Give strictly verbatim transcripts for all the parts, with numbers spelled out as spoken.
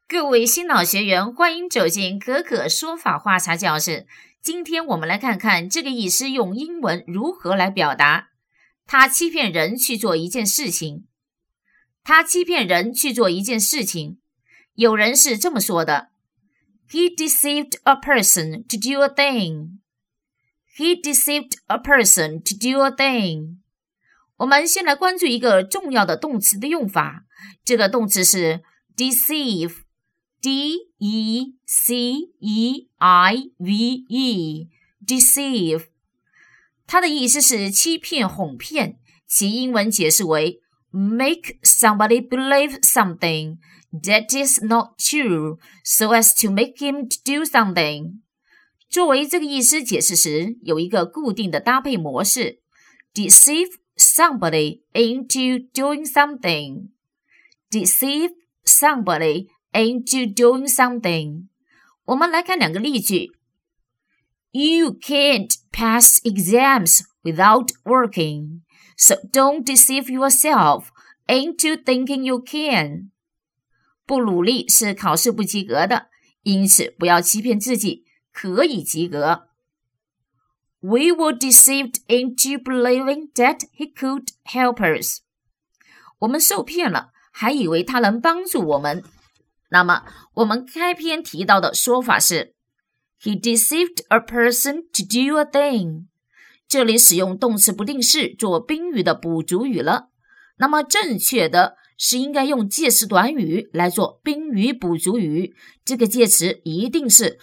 各位新老学员，欢迎走进可可说法话茶教室。今天我们来看看这个意思用英文如何来表达。他欺骗人去做一件事情。他欺骗人去做一件事情。有人是这么说的 ：He deceived a person to do a thing. He deceived a person to do a thing. 我们先来关注一个重要的动词的用法，这个动词是 deceive。D E C E I V E deceive 它的意思是欺骗哄骗，其英文解释为 make somebody believe something that is not true so as to make him do something。 作为这个意思解释时，有一个固定的搭配模式 deceive somebody into doing something deceive somebody into doing something。 我们来看两个例句。 You can't pass exams without working, so don't deceive yourself into thinking you can。 不努力是考试不及格的，因此不要欺骗自己可以及格。 We were deceived into believing that he could help us。 我们受骗了，还以为他能帮助我们。那么我们开篇提到的说法是 He deceived a person to do a thing。 这里使用动词不定式做宾语的补足语了。那么正确的是应该用介词短语来做宾语补足语，这个介词一定是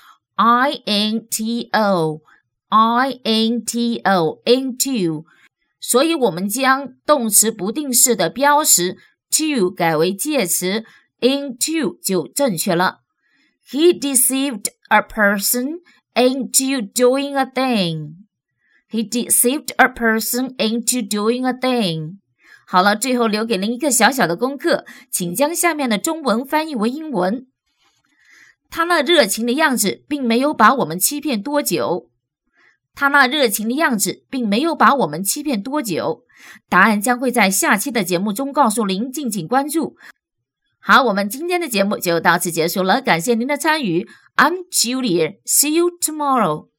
into into into。 所以我们将动词不定式的标识 to 改为介词into 就正确了。 He deceived a person into doing a thing. He deceived a person into doing a thing. 好了，最后留给您一个小小的功课，请将下面的中文翻译为英文。他那热情的样子并没有把我们欺骗多久。他那热情的样子并没有把我们欺骗多久。答案将会在下期的节目中告诉您，敬请关注。好，我们今天的节目就到此结束了，感谢您的参与。I'm Julia. See you tomorrow.